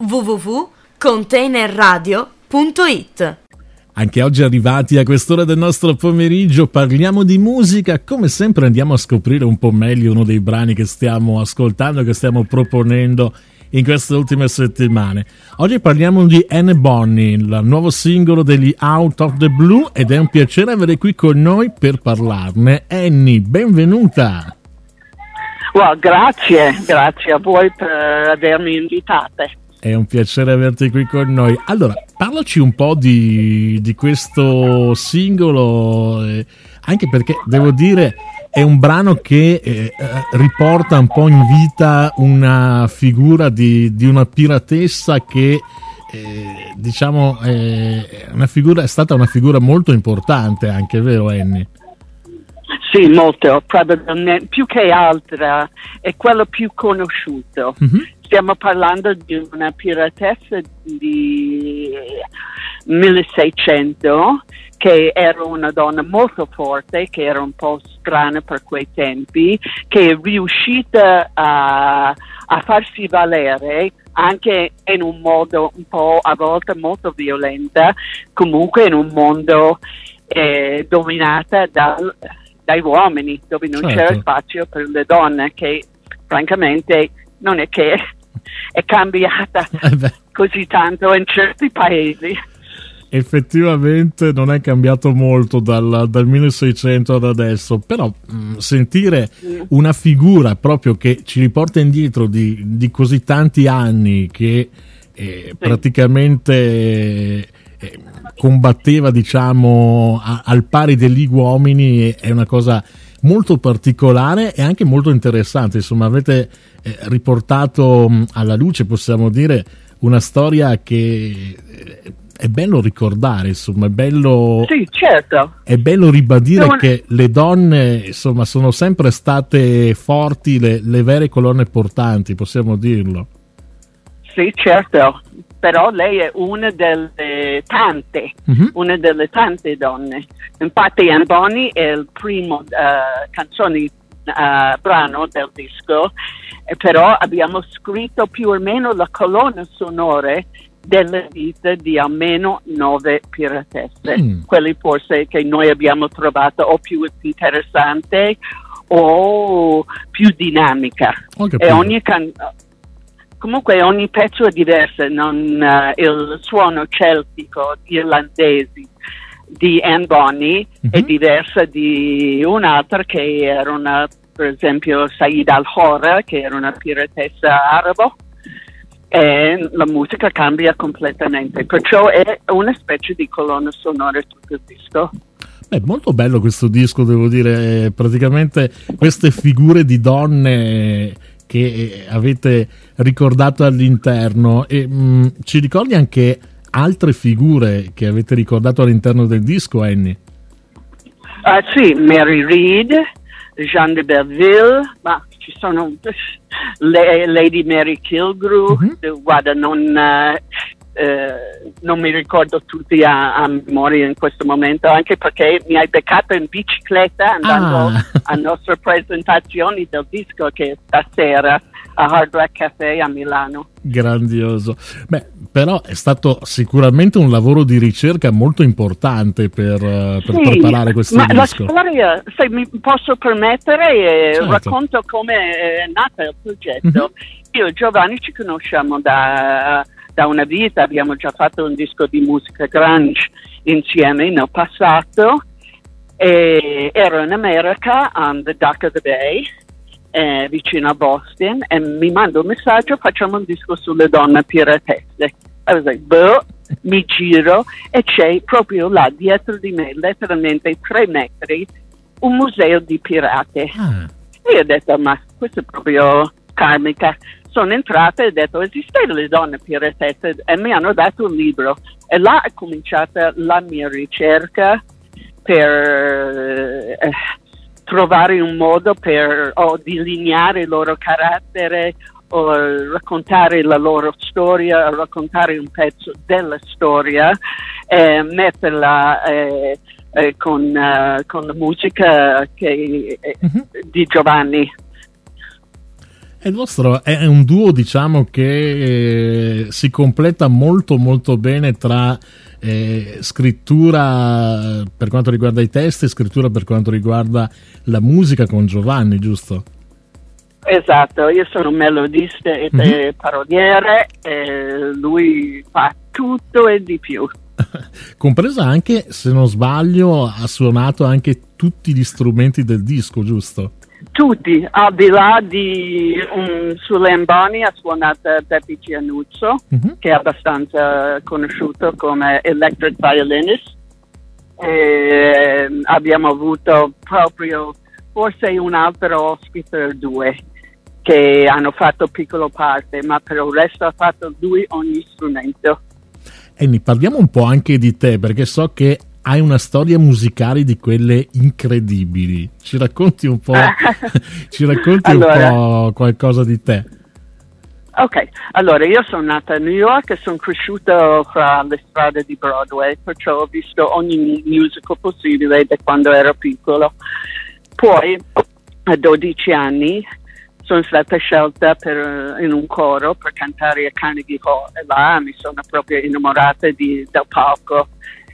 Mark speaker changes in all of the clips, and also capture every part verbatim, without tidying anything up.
Speaker 1: w w w punto container radio punto it.
Speaker 2: Anche oggi arrivati a quest'ora del nostro pomeriggio parliamo di musica, come sempre andiamo a scoprire un po' meglio uno dei brani che stiamo ascoltando, che stiamo proponendo in queste ultime settimane. Oggi parliamo di Anne Bonny, il nuovo singolo degli Out of the Blue, ed è un piacere avere qui con noi per parlarne. Annie, benvenuta!
Speaker 3: Well, grazie, grazie a voi per avermi invitata.
Speaker 2: È un piacere averti qui con noi. Allora, parlaci un po' di, di questo singolo, eh, anche perché devo dire è un brano che eh, riporta un po' in vita una figura di, di una piratessa che eh, diciamo eh, una figura, è stata una figura molto importante anche, vero Annie?
Speaker 3: Sì, molto, probabilmente più che altra è quello più conosciuto. Mm-hmm. Stiamo parlando di una piratessa di milleseicento che era una donna molto forte, che era un po' strana per quei tempi, che è riuscita a, a farsi valere anche in un modo un po' a volte molto violenta, comunque in un mondo eh, dominato dal, dai uomini, dove non certo. C'era spazio per le donne, che francamente non è che è cambiata eh così tanto in certi paesi.
Speaker 2: Effettivamente non è cambiato molto dal, dal milleseicento ad adesso, però mh, sentire mm. una figura proprio che ci riporta indietro di, di così tanti anni, che eh, sì. praticamente eh, combatteva, diciamo, a, al pari degli uomini, è una cosa molto particolare e anche molto interessante. Insomma, avete eh, riportato mh, alla luce, possiamo dire, una storia che eh, è bello ricordare, insomma, è bello,
Speaker 3: sì, certo.
Speaker 2: È bello ribadire
Speaker 3: non...
Speaker 2: che le donne, insomma, sono sempre state forti, le, le vere colonne portanti, possiamo dirlo.
Speaker 3: Sì, certo, però lei è una delle tante, mm-hmm. una delle tante donne. Infatti Anne Bonny è il primo uh, canzone, uh, brano del disco, eh, però abbiamo scritto più o meno la colonna sonora della vita di almeno nove piratesse, mm. quelli forse che noi abbiamo trovato o più interessante o più dinamica. E ogni can- comunque ogni pezzo è diverso, non, uh, il suono celtico irlandese di Anne Bonny mm-hmm. è diversa di un'altra che era una, per esempio Saida Al-Hora, che era una piratessa arabo. E la musica cambia completamente, perciò è una specie di colonna sonora tutto il disco.
Speaker 2: È molto bello questo disco, devo dire, praticamente queste figure di donne che avete ricordato all'interno, e mh, ci ricordi anche altre figure che avete ricordato all'interno del disco, Annie?
Speaker 3: Uh, sì, Mary Read, Jeanne de Belleville, ma ci sono le, Lady Mary Killigrew, mm-hmm. guarda, non, uh, uh, non mi ricordo tutti a, a memoria in questo momento, anche perché mi hai beccato in bicicletta andando ah. a nostre presentazioni del disco, che è stasera a Hard Rock Café a Milano.
Speaker 2: Grandioso. Beh, però è stato sicuramente un lavoro di ricerca molto importante per, per sì, preparare questo
Speaker 3: ma
Speaker 2: disco.
Speaker 3: La storia, se mi posso permettere, eh,
Speaker 2: certo.
Speaker 3: racconto come è nato il progetto. Mm-hmm. Io e Giovanni ci conosciamo da, da una vita, abbiamo già fatto un disco di musica grunge insieme nel passato, e ero in America, on the dock of the bay, Eh, vicino a Boston, e mi manda un messaggio: facciamo un disco sulle donne piratesse. I was like, boh, mi giro e c'è proprio là dietro di me, letteralmente tre metri, un museo di pirate. Ah. E io ho detto, ma questo è proprio karmica. Sono entrata e ho detto, esistono le donne piratesse? E mi hanno dato un libro, e là è cominciata la mia ricerca per eh, trovare un modo per o delineare il loro carattere, o raccontare la loro storia, raccontare un pezzo della storia, eh, metterla eh, eh, con, uh, con la musica che, eh, mm-hmm. di Giovanni.
Speaker 2: E il vostro è un duo, diciamo, che eh, si completa molto molto bene tra eh, scrittura per quanto riguarda i testi e scrittura per quanto riguarda la musica con Giovanni, giusto?
Speaker 3: Esatto, io sono melodista e mm-hmm. paroliere e lui fa tutto e di più.
Speaker 2: Compresa anche, se non sbaglio, ha suonato anche tutti gli strumenti del disco, giusto?
Speaker 3: Tutti, al di là di um, sulle Amboni ha suonato Peppe Cianuzzo, uh-huh. che è abbastanza conosciuto come electric violinist. E abbiamo avuto proprio forse un altro ospite o due che hanno fatto piccolo parte, ma per il resto ha fatto lui ogni strumento.
Speaker 2: E ne parliamo un po' anche di te, perché so che hai una storia musicale di quelle incredibili. Ci racconti un po', ci racconti allora, un po' qualcosa di te?
Speaker 3: Ok, allora io sono nata a New York e sono cresciuta fra le strade di Broadway, perciò ho visto ogni musical possibile da quando ero piccolo. Poi a dodici anni sono stata scelta per, in un coro per cantare a Carnegie Hall e là mi sono proprio innamorata di, del palco.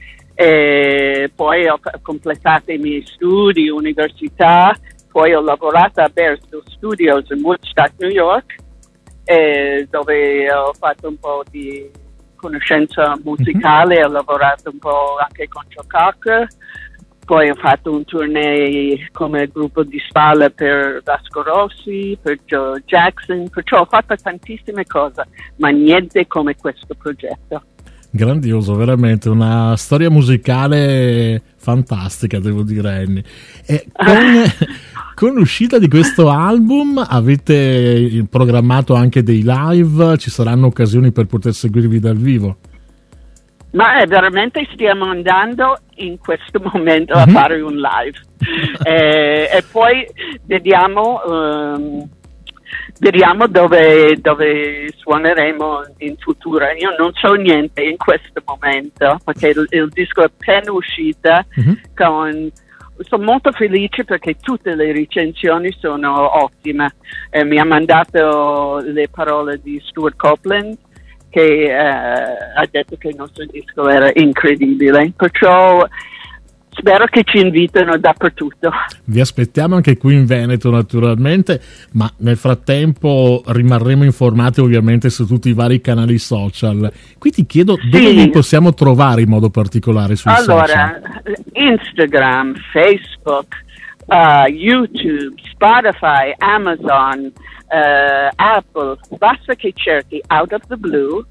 Speaker 3: E poi ho completato i miei studi, università, poi ho lavorato a Barstow Studios in Woodstock, New York, e dove ho fatto un po' di conoscenza musicale, mm-hmm. ho lavorato un po' anche con Joe Cocker, poi ho fatto un tournée come gruppo di spalla per Vasco Rossi, per Joe Jackson, perciò ho fatto tantissime cose, ma niente come questo progetto.
Speaker 2: Grandioso, veramente una storia musicale fantastica, devo dire, Annie. E con, con l'uscita di questo album avete programmato anche dei live? Ci saranno occasioni per poter seguirvi dal vivo?
Speaker 3: Ma è veramente stiamo andando in questo momento a mm-hmm. fare un live e, e poi vediamo um, Vediamo dove, dove suoneremo in futuro. Io non so niente in questo momento perché il, il disco è appena uscito. Mm-hmm. Con, sono molto felice perché tutte le recensioni sono ottime. Eh, mi ha mandato le parole di Stuart Copeland che eh, ha detto che il nostro disco era incredibile. Perciò spero che ci invitano dappertutto. Vi
Speaker 2: aspettiamo anche qui in Veneto naturalmente, ma nel frattempo rimarremo informati ovviamente su tutti i vari canali social. Qui ti chiedo sì. dove vi possiamo trovare in modo particolare sui
Speaker 3: allora,
Speaker 2: social?
Speaker 3: Allora, Instagram, Facebook, uh, YouTube, Spotify, Amazon, uh, Apple, basta che cerchi Out of the Blue,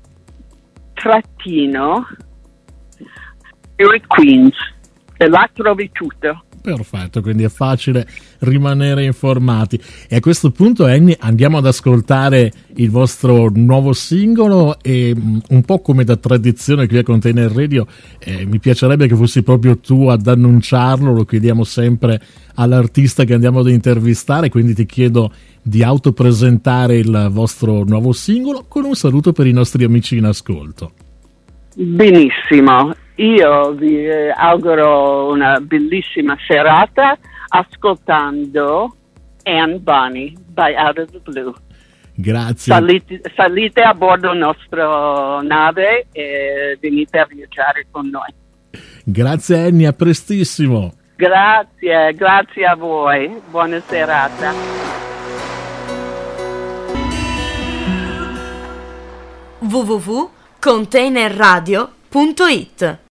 Speaker 3: trattino, Eric Queens. E là trovi tutto.
Speaker 2: Perfetto, quindi è facile rimanere informati. E a questo punto, Annie, andiamo ad ascoltare il vostro nuovo singolo e un po' come da tradizione qui a Container Radio, eh, mi piacerebbe che fossi proprio tu ad annunciarlo, lo chiediamo sempre all'artista che andiamo ad intervistare, quindi ti chiedo di autopresentare il vostro nuovo singolo con un saluto per i nostri amici in ascolto.
Speaker 3: Benissimo. Io vi auguro una bellissima serata ascoltando Anne Bonny by Out of the Blue.
Speaker 2: Grazie.
Speaker 3: Salite, salite a bordo nostra nave e venite a viaggiare con noi.
Speaker 2: Grazie Annie, a prestissimo.
Speaker 3: Grazie, grazie a voi. Buona serata.
Speaker 1: w w w punto container radio punto it